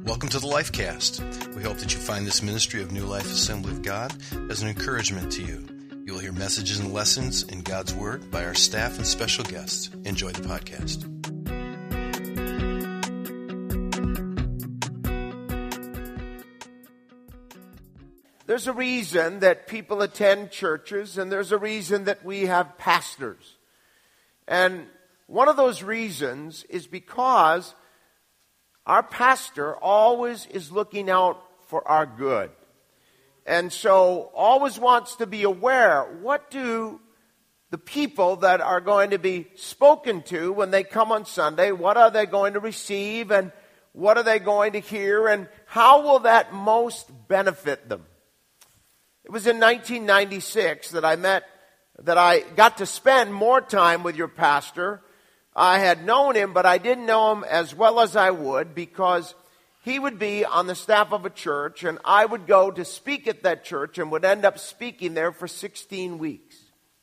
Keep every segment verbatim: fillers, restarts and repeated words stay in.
Welcome to the Lifecast. We hope that you find this ministry of New Life Assembly of God as an encouragement to you. You will hear messages and lessons in God's Word by our staff and special guests. Enjoy the podcast. There's a reason that people attend churches, and there's a reason that we have pastors. And one of those reasons is because our pastor always is looking out for our good. And so always wants to be aware, what do the people that are going to be spoken to when they come on Sunday, what are they going to receive, and what are they going to hear, and how will that most benefit them? It was in nineteen ninety-six that I met, that I got to spend more time with your pastor. I had known him, but I didn't know him as well as I would, because he would be on the staff of a church, and I would go to speak at that church and would end up speaking there for sixteen weeks.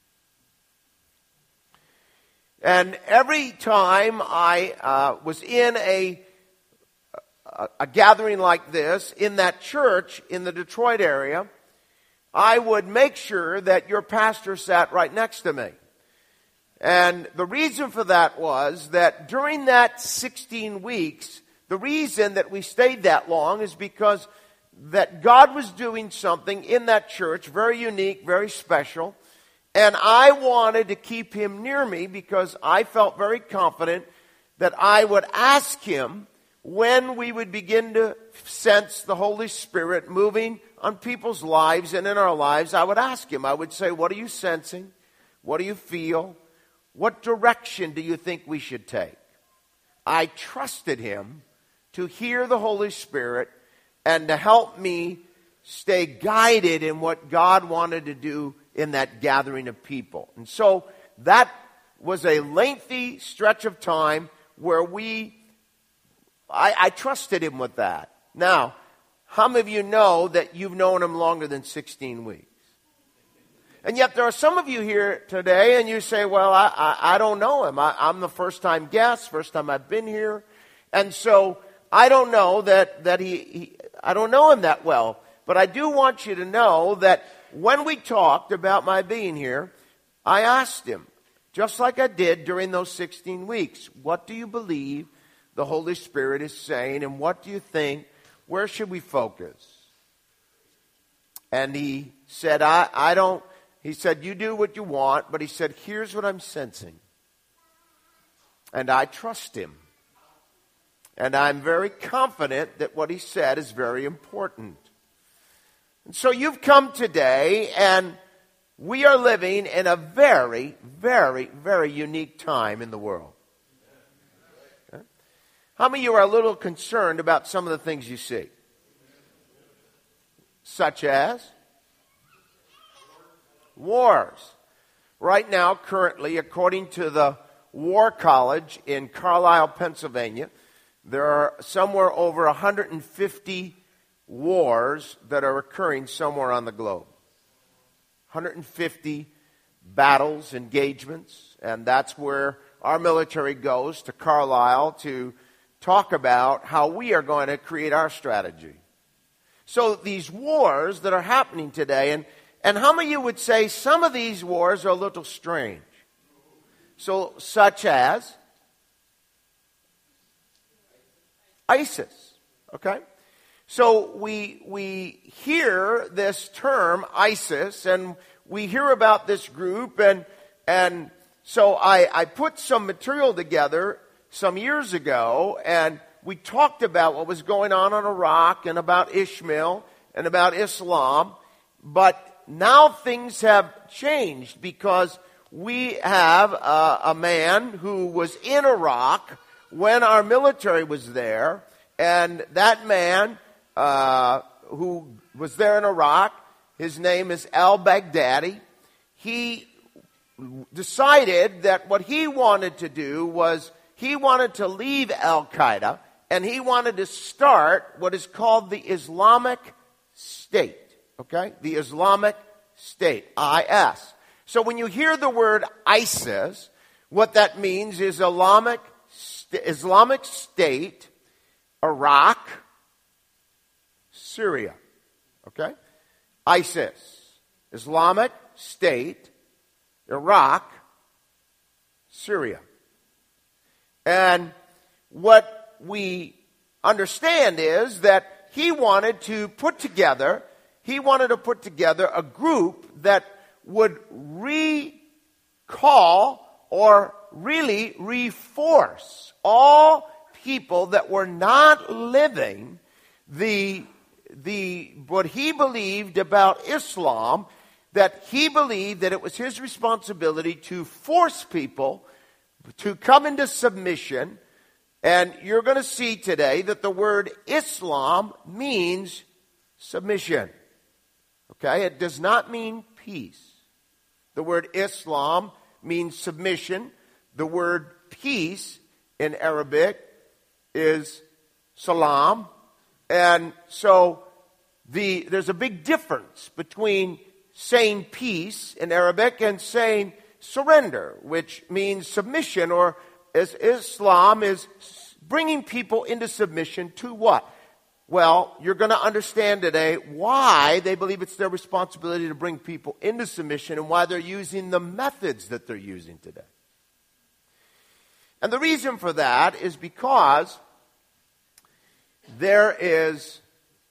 And every time I uh, was in a, a, a gathering like this, in that church in the Detroit area, I would make sure that your pastor sat right next to me. And the reason for that was that during that sixteen weeks, the reason that we stayed that long is because that God was doing something in that church, very unique, very special. And I wanted to keep him near me because I felt very confident that I would ask him when we would begin to sense the Holy Spirit moving on people's lives and in our lives. I would ask him, I would say, what are you sensing? What do you feel? What direction do you think we should take? I trusted him to hear the Holy Spirit and to help me stay guided in what God wanted to do in that gathering of people. And so that was a lengthy stretch of time where we, I, I trusted him with that. Now, how many of you know that you've known him longer than sixteen weeks? And yet there are some of you here today and you say, well, I, I, I don't know him. I, I'm the first time guest, first time I've been here. And so I don't know that, that he, he, I don't know him that well. But I do want you to know that when we talked about my being here, I asked him, just like I did during those sixteen weeks, what do you believe the Holy Spirit is saying, and what do you think, where should we focus? And he said, I, I don't, he said, you do what you want, but he said, here's what I'm sensing. And I trust him. And I'm very confident that what he said is very important. And so you've come today, and we are living in a very, very, very unique time in the world. Okay? How many of you are a little concerned about some of the things you see? Such as wars. Right now, currently, according to the War College in Carlisle, Pennsylvania, there are somewhere over one hundred fifty wars that are occurring somewhere on the globe. one hundred fifty battles, engagements, and that's where our military goes, to Carlisle, to talk about how we are going to create our strategy. So these wars that are happening today, and, and how many of you would say some of these wars are a little strange? So, such as ISIS, okay? So we we hear this term ISIS, and we hear about this group, and and so I, I put some material together some years ago, and we talked about what was going on in Iraq and about Ishmael and about Islam, but now things have changed because we have a, a man who was in Iraq when our military was there, and that man uh, who was there in Iraq, his name is al-Baghdadi. He decided that what he wanted to do was he wanted to leave Al-Qaeda, and he wanted to start what is called the Islamic State. Okay? The Islamic State, I S. So when you hear the word ISIS, what that means is Islamic, Islamic State, Iraq, Syria. Okay? ISIS, Islamic State, Iraq, Syria. And what we understand is that he wanted to put together, he wanted to put together a group that would recall or really reforce all people that were not living the, the, what he believed about Islam, that he believed that it was his responsibility to force people to come into submission. And you're going to see today that the word Islam means submission. Okay? It does not mean peace. The word Islam means submission. The word peace in Arabic is salam. And so the, there's a big difference between saying peace in Arabic and saying surrender, which means submission, or as Islam is bringing people into submission to what? Well, you're going to understand today why they believe it's their responsibility to bring people into submission and why they're using the methods that they're using today. And the reason for that is because there is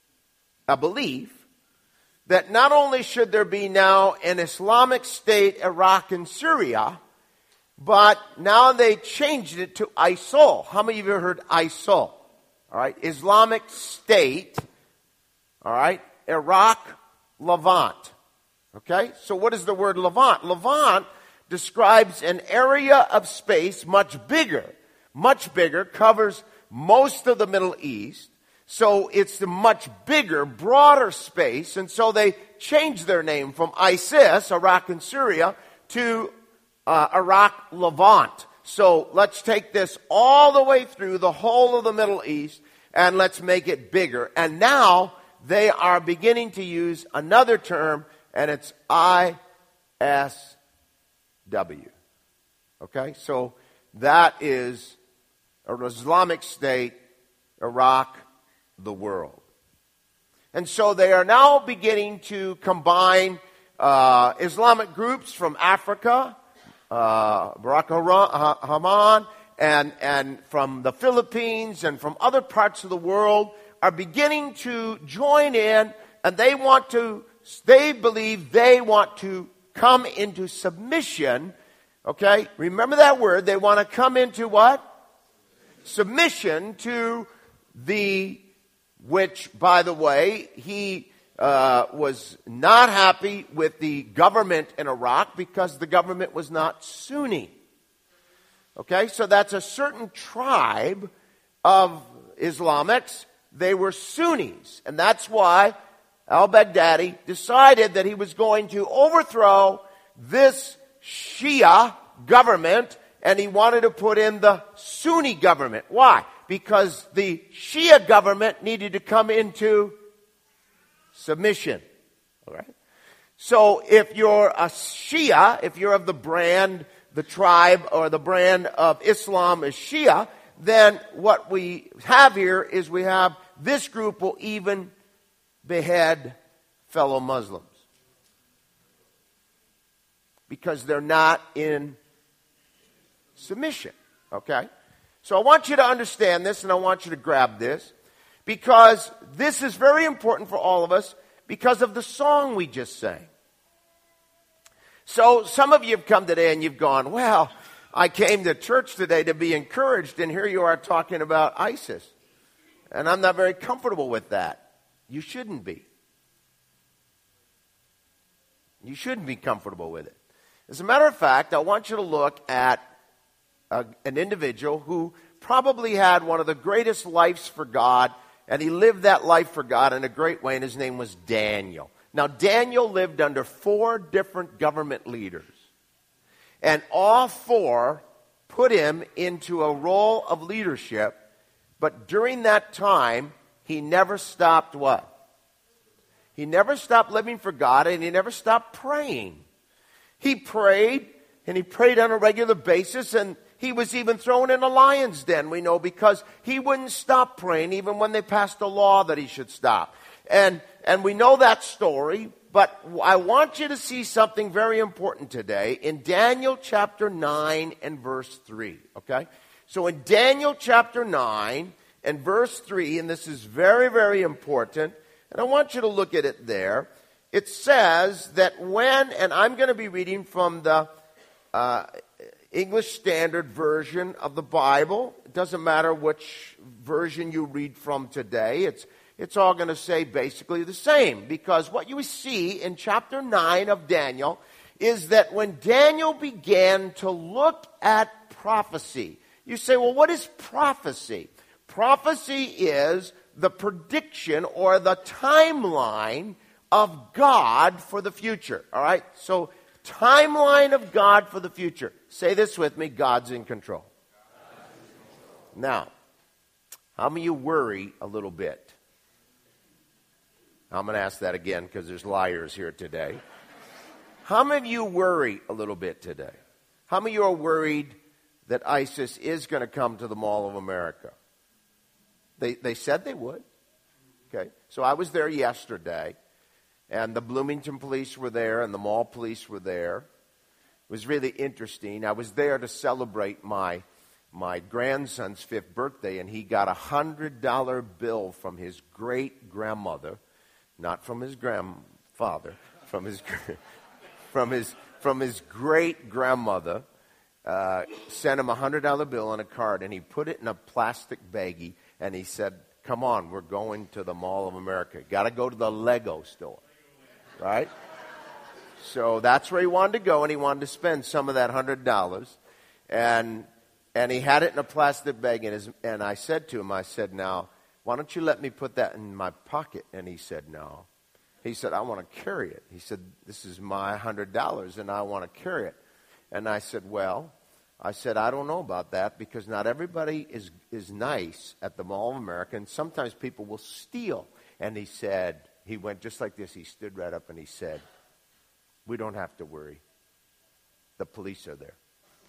a belief that not only should there be now an Islamic State, Iraq and Syria, but now they changed it to I S I L. How many of you have heard I S I L? All right, Islamic State, all right, Iraq, Levant. Okay, so what is the word Levant? Levant describes an area of space much bigger, much bigger, covers most of the Middle East. So it's a much bigger, broader space, and so they changed their name from ISIS, Iraq and Syria, to uh, Iraq, Levant. So let's take this all the way through the whole of the Middle East, and let's make it bigger. And now they are beginning to use another term, and it's I S W. Okay, so that is an Islamic State, Iraq, the world. And so they are now beginning to combine uh, Islamic groups from Africa, uh, Barack Haman, and, and from the Philippines and from other parts of the world are beginning to join in, and they want to, they believe they want to come into submission. Okay, remember that word. They want to come into what? Submission to the, which, by the way, he uh, was not happy with the government in Iraq because the government was not Sunni. Okay, so that's a certain tribe of Islamics. They were Sunnis, and that's why al-Baghdadi decided that he was going to overthrow this Shia government, and he wanted to put in the Sunni government. Why? Because the Shia government needed to come into submission. All right? So if you're a Shia, if you're of the brand, the tribe, or the brand of Islam is Shia, then what we have here is we have this group will even behead fellow Muslims because they're not in submission. Okay? So I want you to understand this, and I want you to grab this, because this is very important for all of us because of the song we just sang. So some of you have come today and you've gone, well, I came to church today to be encouraged, and here you are talking about ISIS. And I'm not very comfortable with that. You shouldn't be. You shouldn't be comfortable with it. As a matter of fact, I want you to look at a, an individual who probably had one of the greatest lives for God, and he lived that life for God in a great way, and his name was Daniel. Now, Daniel lived under four different government leaders, and all four put him into a role of leadership, but during that time, he never stopped what? He never stopped living for God, and he never stopped praying. He prayed, and he prayed on a regular basis, and he was even thrown in a lion's den, we know, because he wouldn't stop praying even when they passed a law that he should stop. And, and we know that story, but I want you to see something very important today in Daniel chapter nine and verse three, okay? So in Daniel chapter nine and verse three, and this is very, very important, and I want you to look at it there. It says that when, and I'm going to be reading from the uh, English Standard Version of the Bible. It doesn't matter which version you read from today. It's It's all going to say basically the same, because what you see in chapter nine of Daniel is that when Daniel began to look at prophecy, you say, well, what is prophecy? Prophecy is the prediction or the timeline of God for the future, all right? So, timeline of God for the future. Say this with me, God's in control. Now, how many of you worry a little bit? I'm going to ask that again because there's liars here today. How many of you worry a little bit today? How many of you are worried that ISIS is going to come to the Mall of America? They, they said they would. Okay, so I was there yesterday, and the Bloomington police were there, and the mall police were there. It was really interesting. I was there to celebrate my my grandson's fifth birthday, and he got a hundred dollar bill from his great grandmother, not from his grandfather, from his from his from his great grandmother. Uh, sent him a hundred dollar bill on a card, and he put it in a plastic baggie, and he said, "Come on, we're going to the Mall of America. Got to go to the Lego store." Right? So that's where he wanted to go, and he wanted to spend some of that hundred dollars, and and he had it in a plastic bag. In his, and I said to him, I said, "Now, why don't you let me put that in my pocket?" And he said, "No." He said, "I want to carry it." He said, "This is my hundred dollars, and I want to carry it." And I said, "Well," I said, "I don't know about that, because not everybody is is nice at the Mall of America, and sometimes people will steal." And he said, he went just like this. He stood right up and he said, "We don't have to worry. The police are there."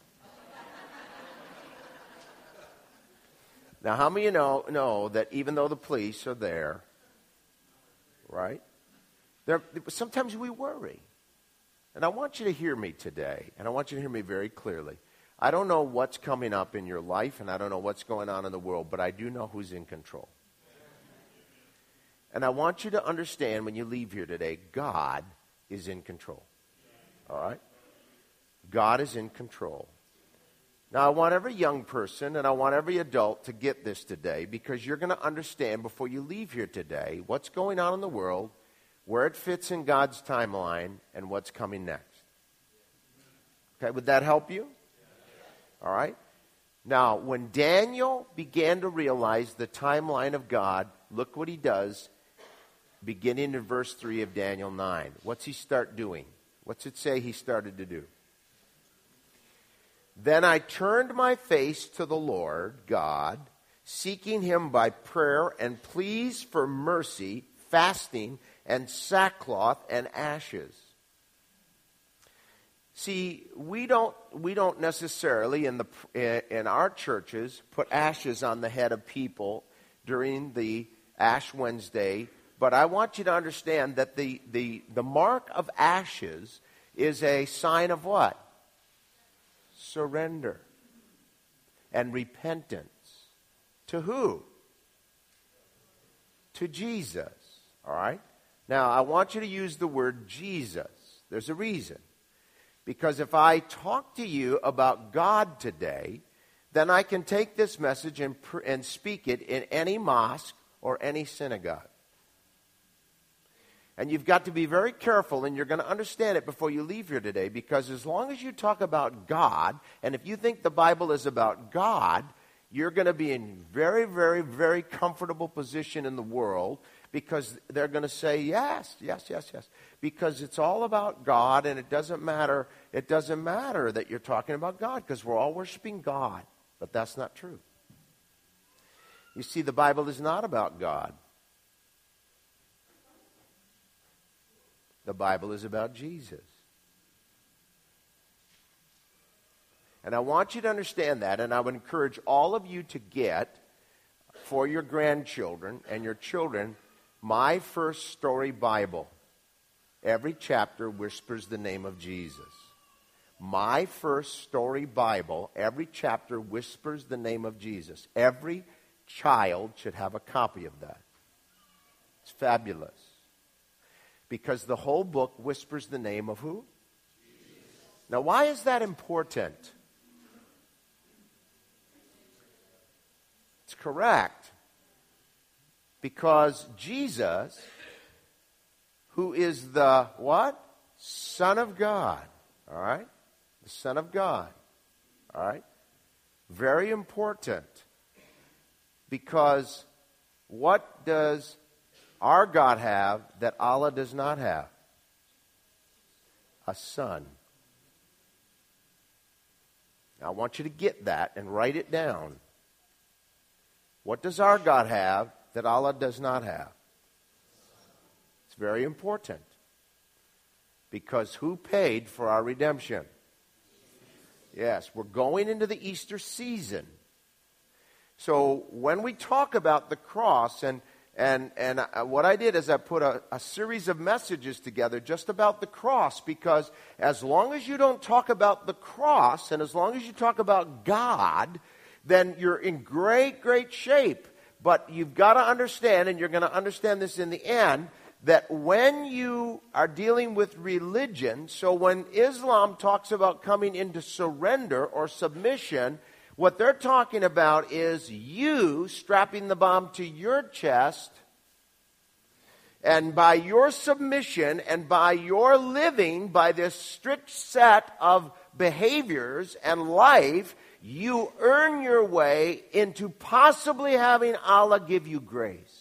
Now, how many of you know, know that even though the police are there, right, there, sometimes we worry. And I want you to hear me today, and I want you to hear me very clearly. I don't know what's coming up in your life, and I don't know what's going on in the world, but I do know who's in control. And I want you to understand when you leave here today, God is in control. All right? God is in control. Now, I want every young person and I want every adult to get this today, because you're going to understand before you leave here today what's going on in the world, where it fits in God's timeline, and what's coming next. Okay, would that help you? All right? Now, when Daniel began to realize the timeline of God, look what he does beginning in verse three of Daniel nine. What's he start doing? What's it say he started to do? "Then I turned my face to the Lord God, seeking him by prayer and pleas for mercy, fasting, and sackcloth and ashes." See, we don't we don't necessarily in the in our churches put ashes on the head of people during the Ash Wednesday, but I want you to understand that the the, the mark of ashes is a sign of what? Surrender and repentance. To who? To Jesus. All right? Now, I want you to use the word Jesus. There's a reason. Because if I talk to you about God today, then I can take this message and, pr- and speak it in any mosque or any synagogue. And you've got to be very careful, and you're going to understand it before you leave here today, because as long as you talk about God, and if you think the Bible is about God, you're going to be in very, very, very comfortable position in the world, because they're going to say, yes, yes, yes, yes. Because it's all about God, and it doesn't matter, it doesn't matter that you're talking about God, because we're all worshiping God. But that's not true. You see, the Bible is not about God. The Bible is about Jesus. And I want you to understand that, and I would encourage all of you to get, for your grandchildren and your children, My First Story Bible, every chapter whispers the name of Jesus. My First Story Bible, every chapter whispers the name of Jesus. Every child should have a copy of that. It's fabulous. Because the whole book whispers the name of who? Jesus. Now, why is that important? It's correct. Because Jesus, who is the what? Son of God. All right? The Son of God. All right? Very important. Because what does our God have that Allah does not have? A son. Now, I want you to get that and write it down. What does our God have that Allah does not have? It's very important. Because who paid for our redemption? Yes, we're going into the Easter season. So when we talk about the cross, and and and what I did is I put a, a series of messages together just about the cross, because as long as you don't talk about the cross, and as long as you talk about God, then you're in great, great shape. But you've got to understand, and you're going to understand this in the end, that when you are dealing with religion, so when Islam talks about coming into surrender or submission, what they're talking about is you strapping the bomb to your chest, and by your submission and by your living by this strict set of behaviors and life, you earn your way into possibly having Allah give you grace.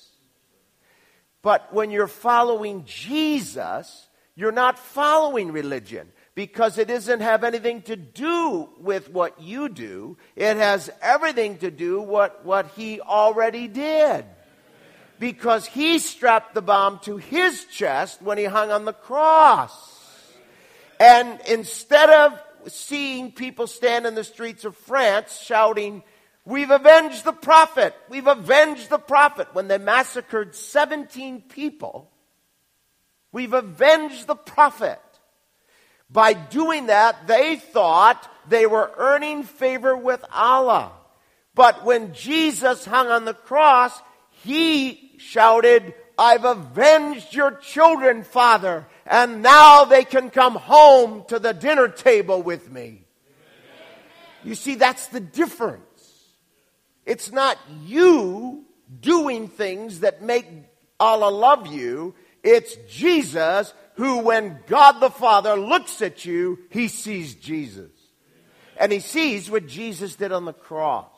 But when you're following Jesus, you're not following religion, because it doesn't have anything to do with what you do. It has everything to do with what, what he already did. Because he strapped the bomb to his chest when he hung on the cross. And instead of seeing people stand in the streets of France shouting, "We've avenged the prophet! We've avenged the prophet!" when they massacred seventeen people, we've avenged the prophet. By doing that, they thought they were earning favor with Allah. But when Jesus hung on the cross, he shouted, "I've avenged your children, Father, and now they can come home to the dinner table with me." You see, that's the difference. It's not you doing things that make Allah love you. It's Jesus who, when God the Father looks at you, he sees Jesus. And he sees what Jesus did on the cross.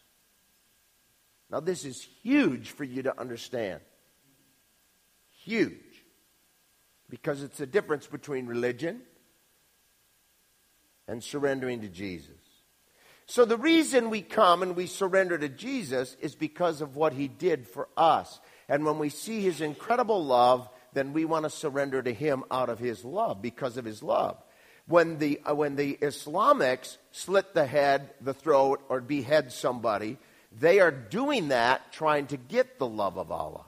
Now, this is huge for you to understand. Huge. Because it's the difference between religion and surrendering to Jesus. So the reason we come and we surrender to Jesus is because of what he did for us. And when we see his incredible love, then we want to surrender to him out of his love, because of his love. When the, uh, when the Islamics slit the head, the throat, or behead somebody, they are doing that trying to get the love of Allah.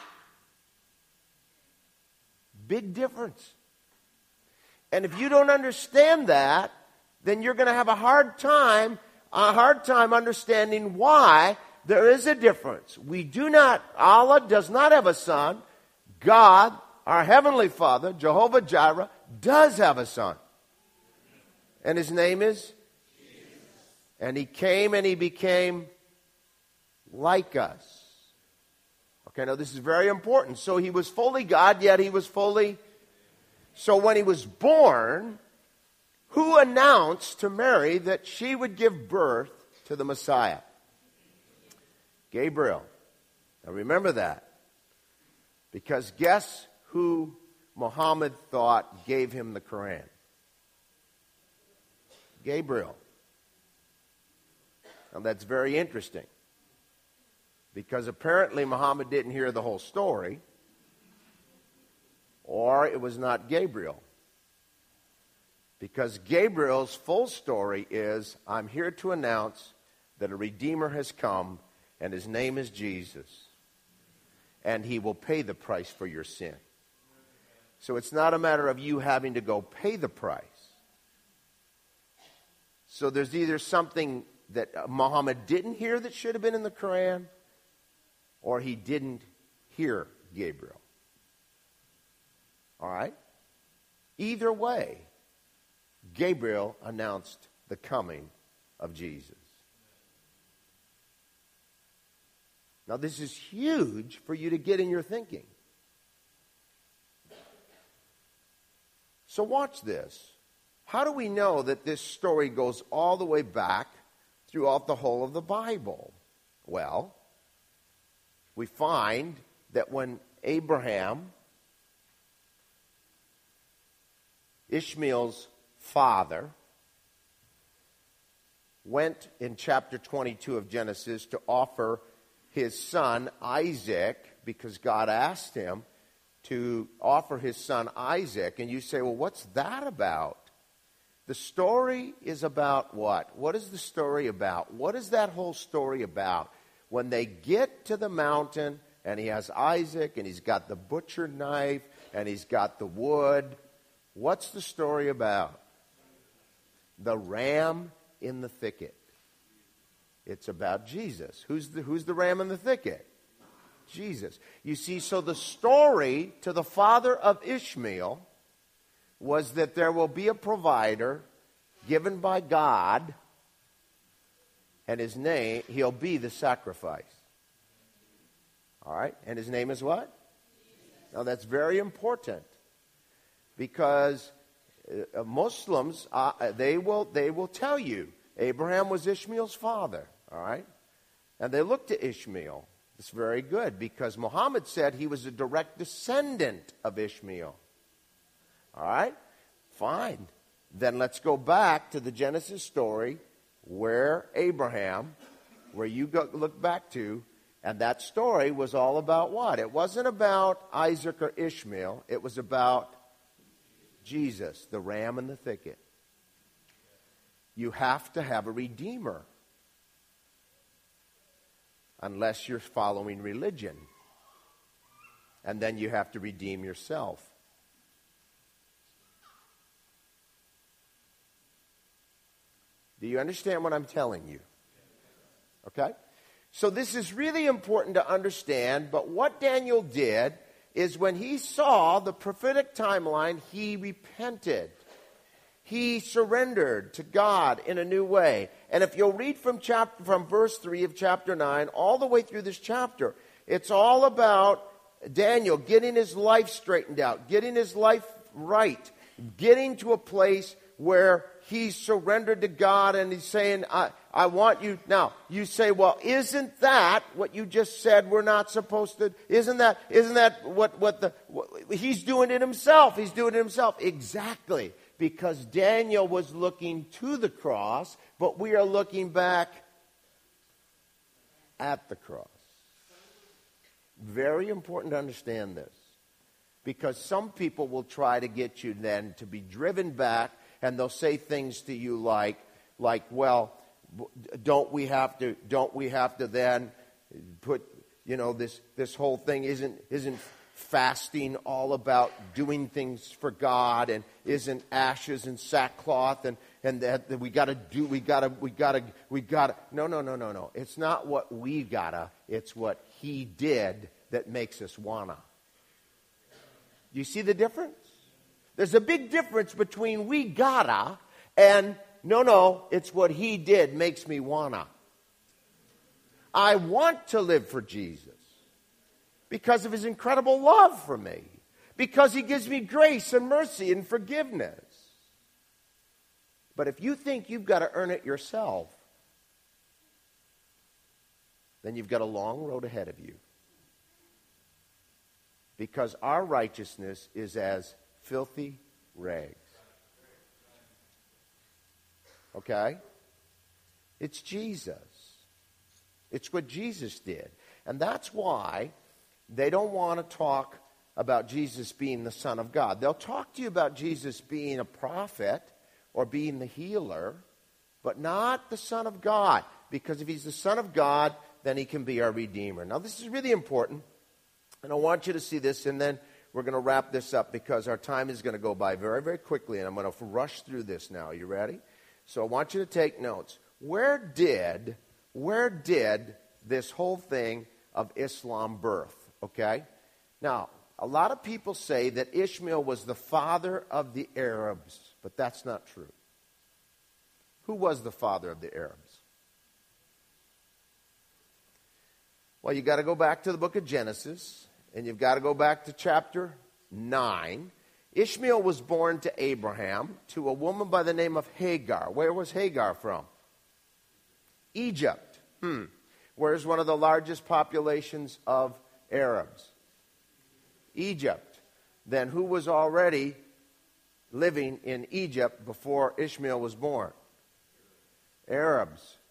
Big difference. And if you don't understand that, then you're going to have a hard time, a hard time understanding why there is a difference. We do not, Allah does not have a son. God, our Heavenly Father, Jehovah Jireh, does have a son. And his name is Jesus. And he came and he became like us. Okay, now this is very important. So he was fully God, yet he was fully... So when he was born, who announced to Mary that she would give birth to the Messiah? Gabriel. Now remember that. Because guess who Muhammad thought gave him the Quran? Gabriel. Now that's very interesting. Because apparently Muhammad didn't hear the whole story, or it was not Gabriel. Because Gabriel's full story is, I'm here to announce that a Redeemer has come, and his name is Jesus. and he will pay the price for your sin. So it's not a matter of you having to go pay the price. So there's either something that Muhammad didn't hear that should have been in the Quran, or he didn't hear Gabriel. All right? Either way, Gabriel announced the coming of Jesus. Now, this is huge for you to get in your thinking. So watch this. How do we know that this story goes all the way back throughout the whole of the Bible? Well, we find that when Abraham, Ishmael's father, went in chapter twenty-two of Genesis to offer his son Isaac, because God asked him to offer his son Isaac. And you say, well, what's that about? The story is about what? What is the story about? What is that whole story about? When they get to the mountain and he has Isaac and he's got the butcher knife and he's got the wood, what's the story about? The ram in the thicket. It's about Jesus. Who's the, who's the ram in the thicket? Jesus. You see, so the story to the father of Ishmael was that there will be a provider given by God, and his name, he'll be the sacrifice. All right? And his name is what? Now that's very important, because uh, Muslims, uh, they will they will tell you Abraham was Ishmael's father. All right? And they look to Ishmael. It's very good, because Muhammad said he was a direct descendant of Ishmael. All right? Fine. Then let's go back to the Genesis story where Abraham, where you go, look back to, and that story was all about what? It wasn't about Isaac or Ishmael. It was about Jesus, the ram in the thicket. You have to have a redeemer, unless you're following religion. And then you have to redeem yourself. Do you understand what I'm telling you? Okay? So this is really important to understand, but what Daniel did is when he saw the prophetic timeline, he repented. He surrendered to God in a new way. And if you'll read from chapter from verse three of chapter nine all the way through this chapter, it's all about Daniel getting his life straightened out, getting his life right, getting to a place where he's surrendered to God and he's saying, I, I want you. Now, you say, well, isn't that what you just said we're not supposed to? Isn't that, isn't that what, what the, what, he's doing it himself. He's doing it himself. Exactly. Because Daniel was looking to the cross, but we are looking back at the cross. Very important to understand this. Because some people will try to get you then to be driven back, and they'll say things to you like, like, well, don't we have to, don't we have to then put, you know, this, this whole thing isn't, isn't fasting all about doing things for God, and isn't ashes and sackcloth, and, and that, that we got to do, we got to, we got to, we got to. No, no, no, no, no. It's not what we gotta, it's what he did that makes us wanna. You see the difference? There's a big difference between we gotta and no, no, it's what he did makes me wanna. I want to live for Jesus because of his incredible love for me, because he gives me grace and mercy and forgiveness. But if you think you've got to earn it yourself, then you've got a long road ahead of you. Because our righteousness is as filthy rags. Okay? It's Jesus. It's what Jesus did. And that's why they don't want to talk about Jesus being the Son of God. They'll talk to you about Jesus being a prophet or being the healer, but not the Son of God. Because if he's the Son of God, then he can be our Redeemer. Now, this is really important. And I want you to see this, and then we're going to wrap this up because our time is going to go by very, very quickly, and I'm going to rush through this now. Are you ready? So I want you to take notes. Where did, where did this whole thing of Islam birth? Okay? Now, a lot of people say that Ishmael was the father of the Arabs, but that's not true. Who was the father of the Arabs? Well, you got to go back to the book of Genesis, and you've got to go back to chapter nine. Ishmael was born to Abraham, to a woman by the name of Hagar. Where was Hagar from? Egypt. Hmm. Where's one of the largest populations of Arabs? Egypt. Then who was already living in Egypt before Ishmael was born? Arabs.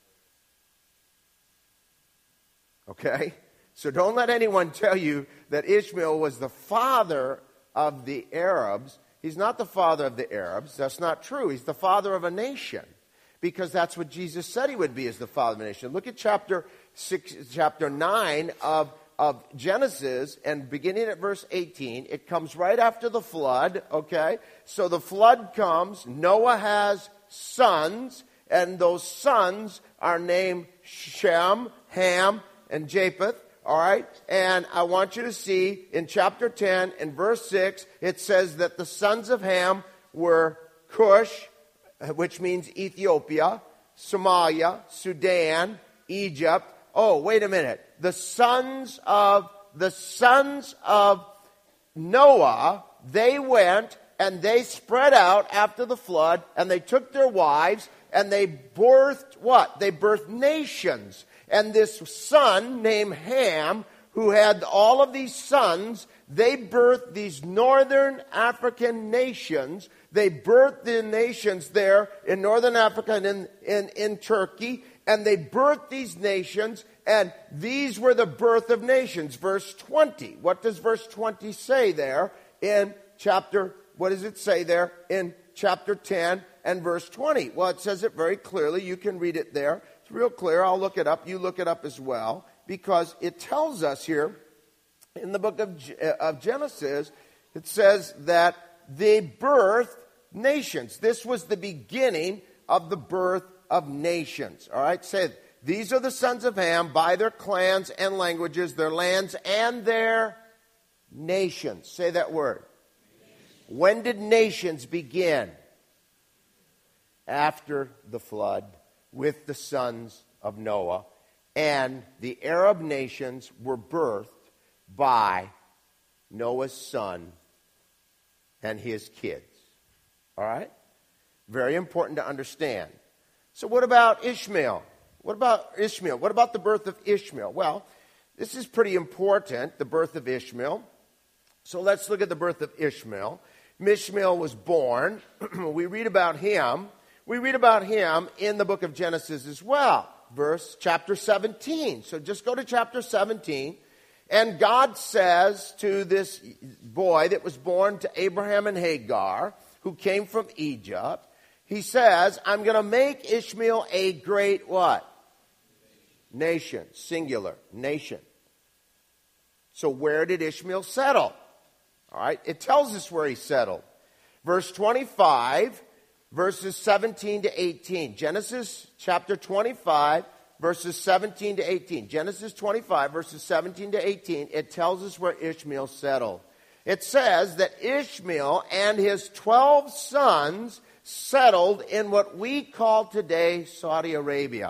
Okay? So don't let anyone tell you that Ishmael was the father of the Arabs. He's not the father of the Arabs. That's not true. He's the father of a nation, because that's what Jesus said he would be, as the father of a nation. Look at chapter six, chapter nine of of Genesis, and beginning at verse eighteen, it comes right after the flood, okay? So the flood comes, Noah has sons, and those sons are named Shem, Ham, and Japheth, all right? And I want you to see in chapter ten, in verse six, it says that the sons of Ham were Cush, which means Ethiopia, Somalia, Sudan, Egypt. Oh, wait a minute. The sons of the sons of Noah, they went and they spread out after the flood, and they took their wives and they birthed what? They birthed nations. And this son named Ham, who had all of these sons, they birthed these northern African nations. They birthed the nations there in northern Africa and in, in, in Turkey. And they birthed these nations, and these were the birth of nations. Verse twenty. What does verse twenty say there in chapter, what does it say there in chapter ten and verse twenty? Well, it says it very clearly. You can read it there. It's real clear. I'll look it up. You look it up as well, because it tells us here in the book of, of Genesis, it says that they birthed nations. This was the beginning of the birth of nations. All right, say, these are the sons of Ham by their clans and languages, their lands and their nations. Say that word. When did nations begin? After the flood, with the sons of Noah. And the Arab nations were birthed by Noah's son and his kids. All right? Very important to understand. So what about Ishmael? What about Ishmael? What about the birth of Ishmael? Well, this is pretty important, the birth of Ishmael. So let's look at the birth of Ishmael. Ishmael was born. We read about him. We read about him in the book of Genesis as well. Verse, chapter seventeen. So just go to chapter seventeen. And God says to this boy that was born to Abraham and Hagar, who came from Egypt, he says, I'm going to make Ishmael a great what? Nation. Singular. Nation. So where did Ishmael settle? All right. It tells us where he settled. Verse twenty-five, verses seventeen to eighteen. Genesis chapter twenty-five, verses seventeen to eighteen. Genesis twenty-five, verses seventeen to eighteen. It tells us where Ishmael settled. It says that Ishmael and his twelve sons settled in what we call today Saudi Arabia,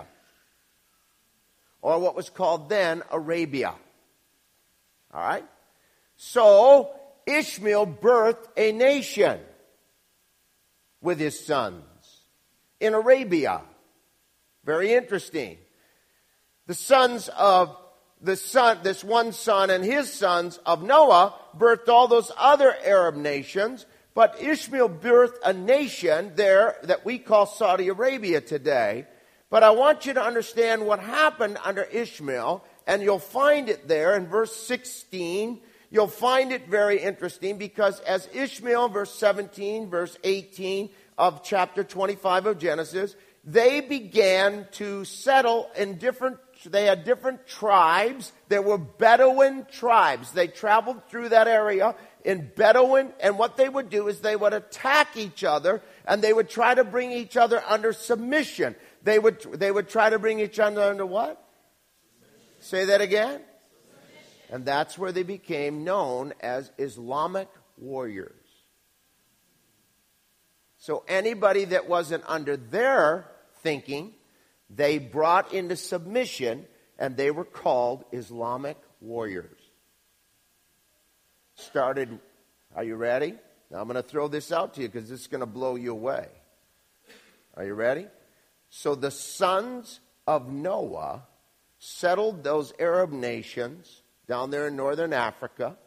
or what was called then Arabia. All right? So Ishmael birthed a nation with his sons in Arabia. Very interesting. The sons of the son, this one son and his sons of Noah birthed all those other Arab nations. But Ishmael birthed a nation there that we call Saudi Arabia today. But I want you to understand what happened under Ishmael, and you'll find it there in verse sixteen. You'll find it very interesting, because as Ishmael, verse seventeen, verse eighteen of chapter twenty-five of Genesis, they began to settle in different they had different tribes. There were Bedouin tribes. They traveled through that area in Bedouin, and what they would do is they would attack each other, and they would try to bring each other under submission. They would, they would try to bring each other under what? Say that again. And that's where they became known as Islamic warriors. So anybody that wasn't under their thinking, they brought into submission, and they were called Islamic warriors. Started, are you ready? Now I'm going to throw this out to you because this is going to blow you away. Are you ready? So the sons of Noah settled those Arab nations down there in northern Africa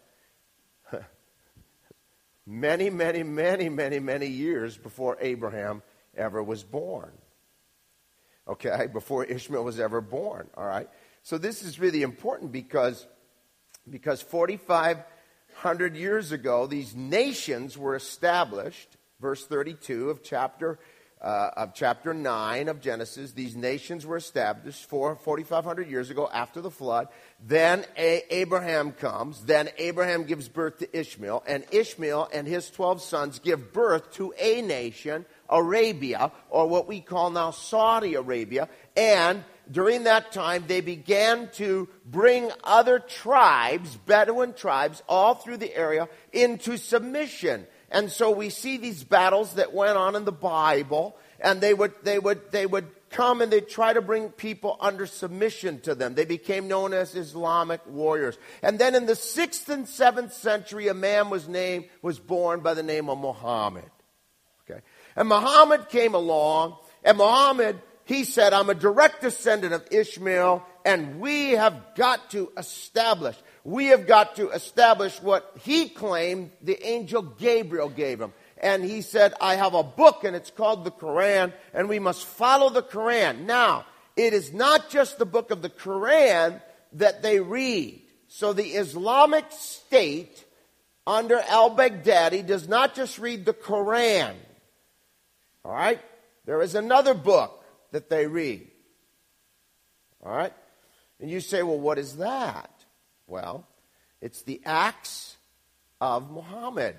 many, many, many, many, many years before Abraham ever was born. Okay, before Ishmael was ever born, all right? So this is really important because, because forty-five hundred years ago, these nations were established, verse thirty-two of chapter Uh, of chapter nine of Genesis. These nations were established for forty-five hundred years ago after the flood. Then A- Abraham comes. Then Abraham gives birth to Ishmael. And Ishmael and his twelve sons give birth to a nation, Arabia, or what we call now Saudi Arabia. And during that time, they began to bring other tribes, Bedouin tribes, all through the area into submission. And so we see these battles that went on in the Bible, and they would they would they would come and they'd try to bring people under submission to them. They became known as Islamic warriors. And then in the sixth and seventh century, a man was named was born by the name of Muhammad. Okay. And Muhammad came along, and Muhammad, he said, I'm a direct descendant of Ishmael, and we have got to establish We have got to establish what he claimed the angel Gabriel gave him. And he said, I have a book, and it's called the Quran, and we must follow the Quran. Now, it is not just the book of the Quran that they read. So the Islamic State under al-Baghdadi does not just read the Quran. All right? There is another book that they read. All right? And you say, well, what is that? Well, it's the Acts of Muhammad.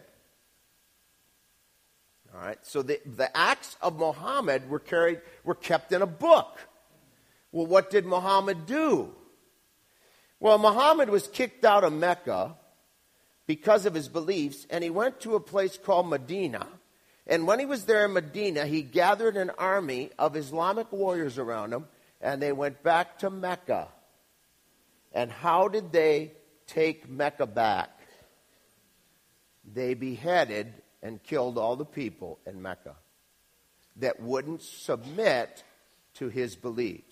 All right, so the, the Acts of Muhammad were carried, were kept in a book. Well, what did Muhammad do? Well, Muhammad was kicked out of Mecca because of his beliefs, and he went to a place called Medina. And when he was there in Medina, he gathered an army of Islamic warriors around him, and they went back to Mecca. And how did they take Mecca back? They beheaded and killed all the people in Mecca that wouldn't submit to his beliefs.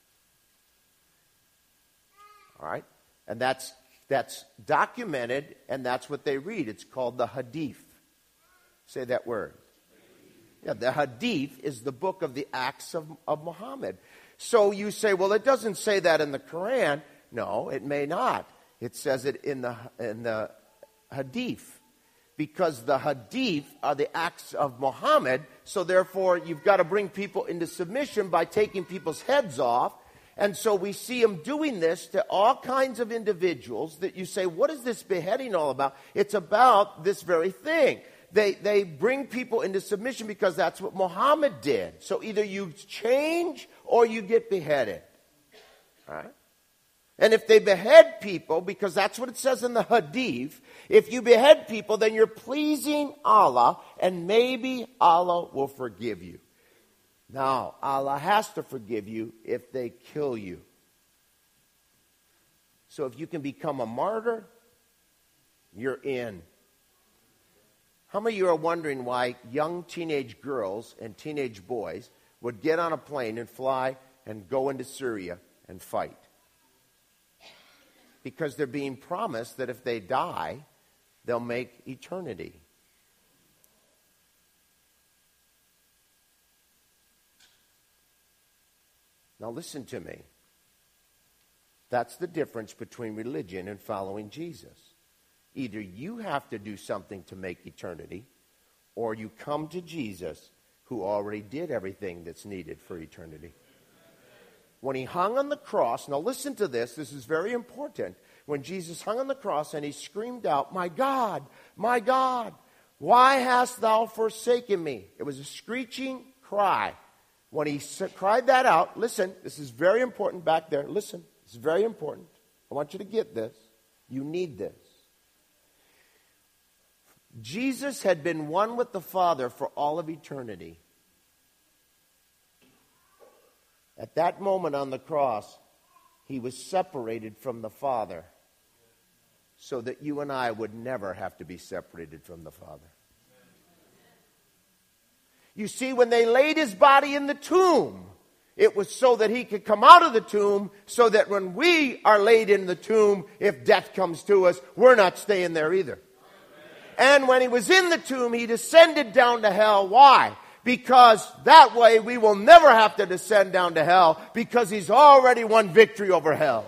All right? And that's that's documented, and that's what they read. It's called the Hadith. Say that word. Yeah, the Hadith is the book of the Acts of, of Muhammad. So you say, well, it doesn't say that in the Quran. No, it may not. It says it in the in the Hadith. Because the Hadith are the Acts of Muhammad, so therefore you've got to bring people into submission by taking people's heads off. And so we see him doing this to all kinds of individuals that you say, what is this beheading all about? It's about this very thing. They, they bring people into submission because that's what Muhammad did. So either you change or you get beheaded. All right? And if they behead people, because that's what it says in the Hadith, if you behead people, then you're pleasing Allah, and maybe Allah will forgive you. Now, Allah has to forgive you if they kill you. So if you can become a martyr, you're in. How many of you are wondering why young teenage girls and teenage boys would get on a plane and fly and go into Syria and fight? Because they're being promised that if they die, they'll make eternity. Now listen to me. That's the difference between religion and following Jesus. Either you have to do something to make eternity, or you come to Jesus who already did everything that's needed for eternity. when he hung on the cross, now listen to this, this is very important. When Jesus hung on the cross and he screamed out, "My God, my God, why hast thou forsaken me?" It was a screeching cry. When he cried that out, listen, this is very important back there. Listen, it's very important. I want you to get this. You need this. Jesus had been one with the Father for all of eternity. At that moment on the cross, he was separated from the Father so that you and I would never have to be separated from the Father. You see, when they laid his body in the tomb, it was so that he could come out of the tomb, so that when we are laid in the tomb, if death comes to us, we're not staying there either. And when he was in the tomb, he descended down to hell. Why? Because that way we will never have to descend down to hell, because he's already won victory over hell.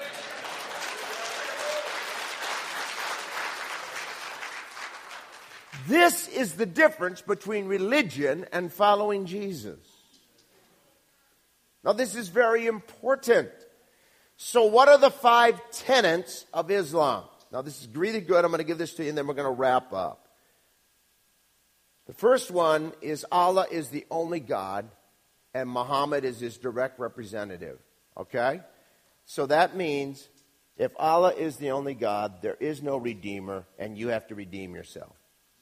This is the difference between religion and following Jesus. Now, this is very important. So what are the five tenets of Islam? Now, this is really good. I'm going to give this to you, and then we're going to wrap up. The first one is Allah is the only God, and Muhammad is his direct representative. Okay? So that means if Allah is the only God, there is no Redeemer, and you have to redeem yourself.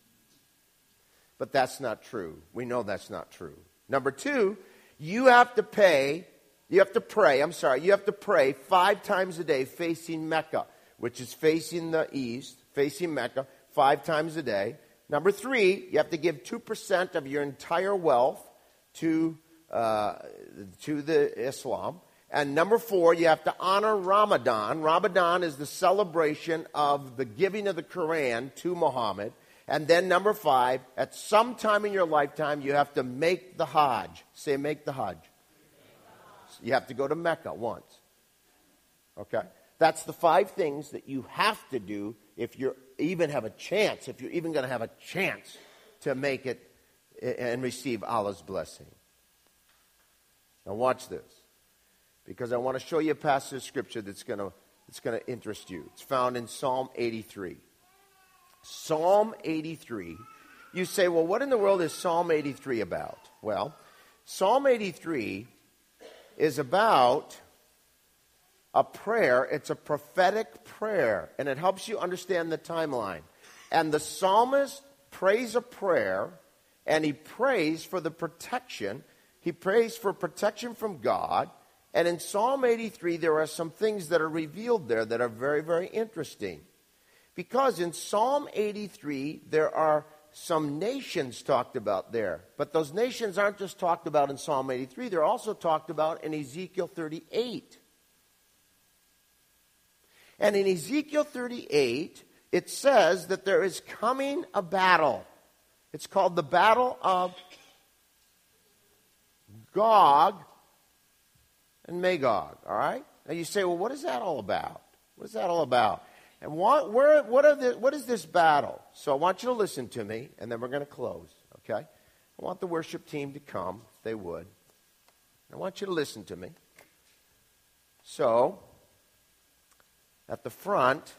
But that's not true. We know that's not true. Number two, you have to pay, you have to pray, I'm sorry, you have to pray five times a day facing Mecca, which is facing the east, facing Mecca, five times a day. Number three, you have to give two percent of your entire wealth to, uh, to the Islam. And number four, you have to honor Ramadan. Ramadan is the celebration of the giving of the Quran to Muhammad. And then number five, at some time in your lifetime, you have to make the Hajj. Say, make the Hajj. You have to go to Mecca once. Okay? That's the five things that you have to do if you even have a chance, if you're even going to have a chance to make it and receive Allah's blessing. Now watch this, because I want to show you a passage of Scripture that's going to, that's going to interest you. It's found in Psalm eighty-three. Psalm eighty-three. You say, well, what in the world is Psalm eighty-three about? Well, Psalm eighty-three is about a prayer. It's a prophetic prayer, and it helps you understand the timeline. And the psalmist prays a prayer, and he prays for the protection. He prays for protection from God. And in Psalm eighty-three, there are some things that are revealed there that are very, very interesting. Because in Psalm eighty-three, there are some nations talked about there. But those nations aren't just talked about in Psalm eighty-three. They're also talked about in Ezekiel thirty-eight. And in Ezekiel thirty-eight, it says that there is coming a battle. It's called the Battle of Gog and Magog. All right? Now you say, well, what is that all about? What is that all about? And what, where, what, are the, what is this battle? So I want you to listen to me, and then we're going to close, okay? I want the worship team to come, if they would. I want you to listen to me. So, at the front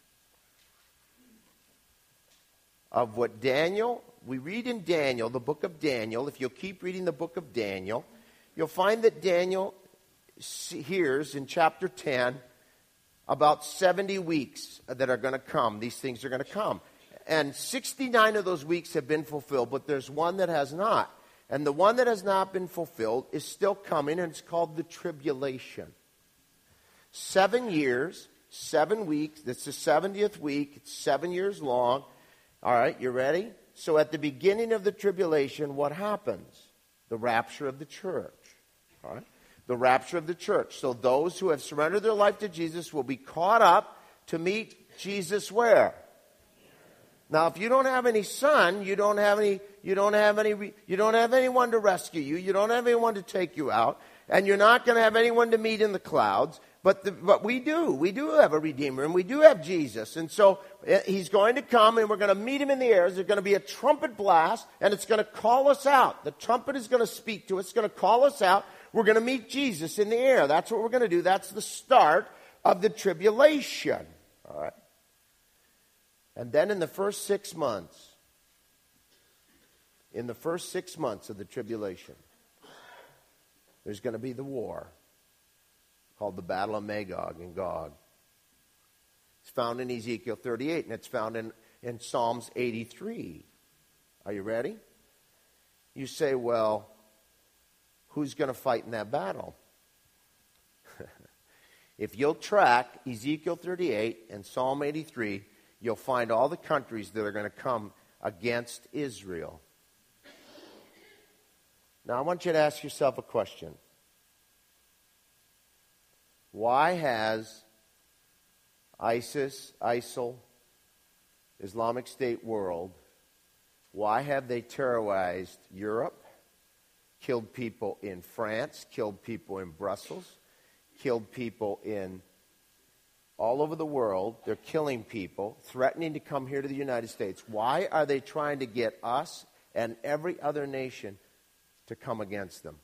of what Daniel, we read in Daniel, the book of Daniel. If you'll keep reading the book of Daniel, you'll find that Daniel hears in chapter ten about seventy weeks that are going to come. These things are going to come. And sixty-nine of those weeks have been fulfilled, but there's one that has not. And the one that has not been fulfilled is still coming, and it's called the tribulation. Seven years, seven weeks. It's the seventieth week. It's seven years long. All right, you ready? So at the beginning of the tribulation, what happens? The rapture of the church. All right? The rapture of the church. So those who have surrendered their life to Jesus will be caught up to meet Jesus where? Now, if you don't have any son, you don't have any, you don't have any, you don't have anyone to rescue you. You don't have anyone to take you out, and you're not going to have anyone to meet in the clouds. But the, but we do, we do have a Redeemer, and we do have Jesus, and so he's going to come, and we're going to meet him in the air. There's going to be a trumpet blast, and it's going to call us out. The trumpet is going to speak to us. It's going to call us out. we're going to meet Jesus in the air. That's what we're going to do. That's the start of the tribulation. All right. And then in the first six months, in the first six months of the tribulation, there's going to be the war called the Battle of Magog and Gog. It's found in Ezekiel thirty-eight, and it's found in, in Psalms eighty-three. Are you ready? You say, well, who's going to fight in that battle? If you'll track Ezekiel thirty-eight and Psalm eighty-three, you'll find all the countries that are going to come against Israel. Now, I want you to ask yourself a question. Why has ISIS, ISIL, Islamic State world, why have they terrorized Europe, killed people in France, killed people in Brussels, killed people in all over the world? They're killing people, threatening to come here to the United States. Why are they trying to get us and every other nation to come against them?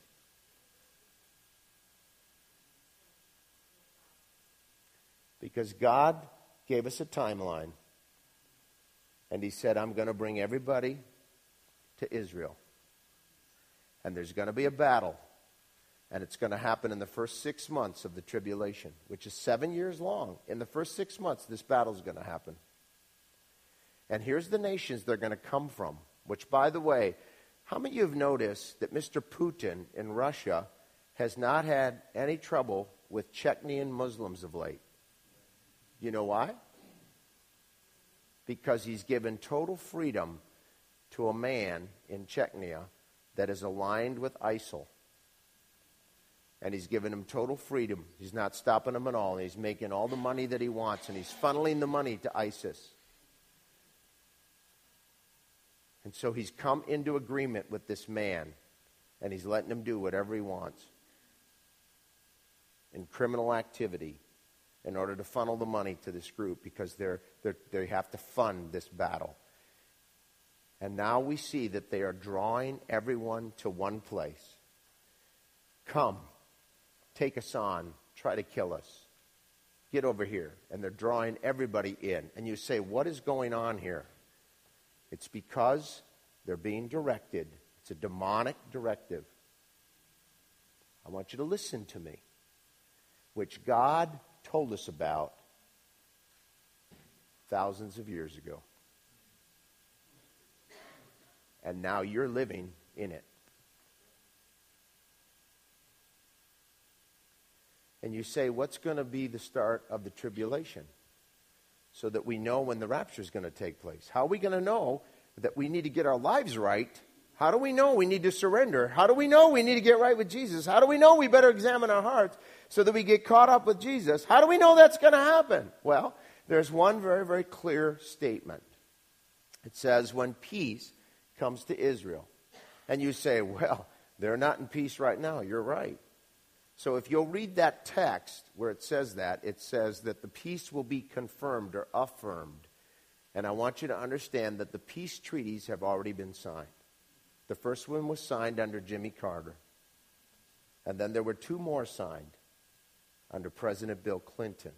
Because God gave us a timeline. And he said, I'm going to bring everybody to Israel. And there's going to be a battle. And it's going to happen in the first six months of the tribulation, which is seven years long. In the first six months, this battle is going to happen. And here's the nations they're going to come from, which, by the way, how many of you have noticed that Mister Putin in Russia has not had any trouble with Chechnyan Muslims of late? You know why? Because he's given total freedom to a man in Chechnya that is aligned with ISIL. And he's given him total freedom. He's not stopping him at all. And he's making all the money that he wants. And he's funneling the money to ISIS. And so he's come into agreement with this man. And he's letting him do whatever he wants in criminal activity in order to funnel the money to this group, because they're, they're, they have to fund this battle. And now we see that they are drawing everyone to one place. Come, take us on, try to kill us. Get over here. And they're drawing everybody in. And you say, what is going on here? It's because they're being directed. It's a demonic directive. I want you to listen to me. Which God told us about thousands of years ago. And now you're living in it. And you say, what's going to be the start of the tribulation? So that we know when the rapture is going to take place. How are we going to know that we need to get our lives right? How do we know we need to surrender? How do we know we need to get right with Jesus? How do we know we better examine our hearts so that we get caught up with Jesus? How do we know that's going to happen? Well, there's one very, very clear statement. It says, when peace comes to Israel. And you say, well, they're not in peace right now. You're right. So if you'll read that text where it says that, it says that the peace will be confirmed or affirmed. And I want you to understand that the peace treaties have already been signed. The first one was signed under Jimmy Carter. And then there were two more signed under President Bill Clinton.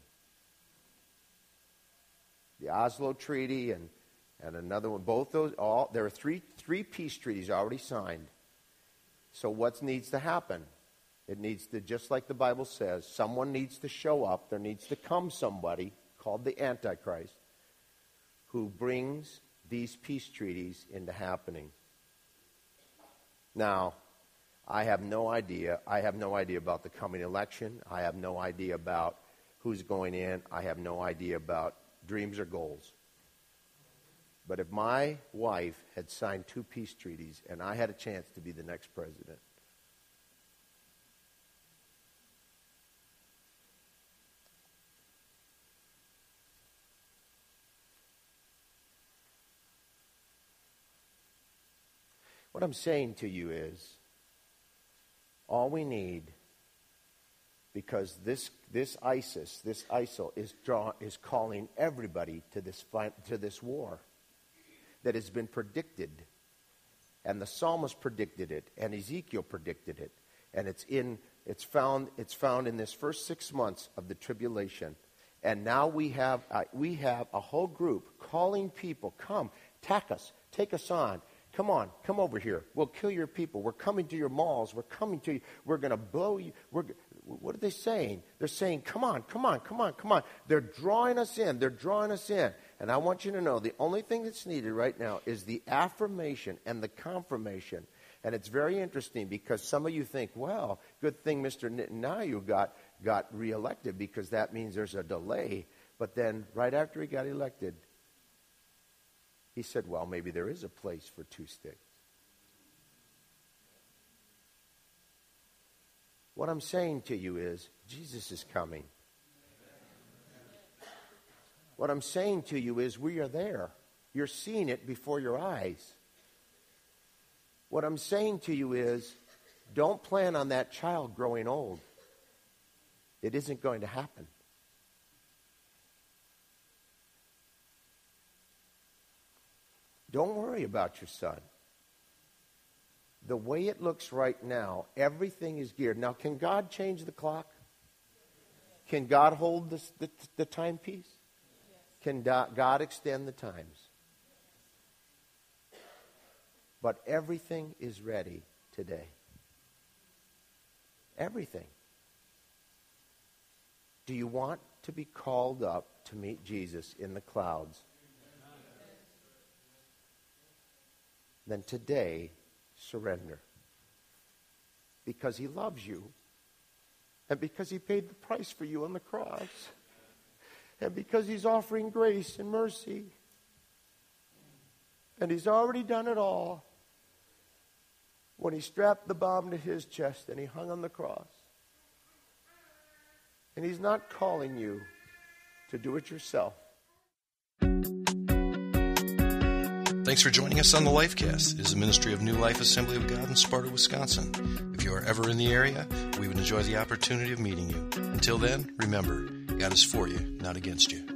The Oslo Treaty and, and another one. Both those, all there are three three peace treaties already signed. So what needs to happen? It needs to, just like the Bible says, someone needs to show up. There needs to come somebody called the Antichrist who brings these peace treaties into happening. Now, I have no idea. I have no idea about the coming election. I have no idea about who's going in. I have no idea about dreams or goals. But if my wife had signed two peace treaties and I had a chance to be the next president, what I'm saying to you is, all we need, because this this ISIS, this ISIL is draw, is calling everybody to this to this war that has been predicted, and the psalmist predicted it, and Ezekiel predicted it, And it's in it's found it's found in this first six months of the tribulation. And now we have uh, we have a whole group calling people, come, attack us, take us on. Come on, come over here. We'll kill your people. We're coming to your malls. We're coming to you. We're going to blow you. We're, what are they saying? They're saying, come on, come on, come on, come on. They're drawing us in. They're drawing us in. And I want you to know the only thing that's needed right now is the affirmation and the confirmation. And it's very interesting because some of you think, well, good thing Mister Netanyahu got, got reelected because that means there's a delay. But then right after he got elected, he said, well, maybe there is a place for two states. What I'm saying to you is, Jesus is coming. What I'm saying to you is, we are there. You're seeing it before your eyes. What I'm saying to you is, don't plan on that child growing old. It isn't going to happen. Don't worry about your son. The way it looks right now, everything is geared. Now, can God change the clock? Can God hold the, the, the timepiece? Can God extend the times? But everything is ready today. Everything. Do you want to be called up to meet Jesus in the clouds? Then today, surrender. Because he loves you. And because he paid the price for you on the cross. And because he's offering grace and mercy. And he's already done it all. When he strapped the bomb to his chest and he hung on the cross. And he's not calling you to do it yourself. Thanks for joining us on the Lifecast. It is a ministry of New Life Assembly of God in Sparta, Wisconsin. If you are ever in the area, we would enjoy the opportunity of meeting you. Until then, remember, God is for you, not against you.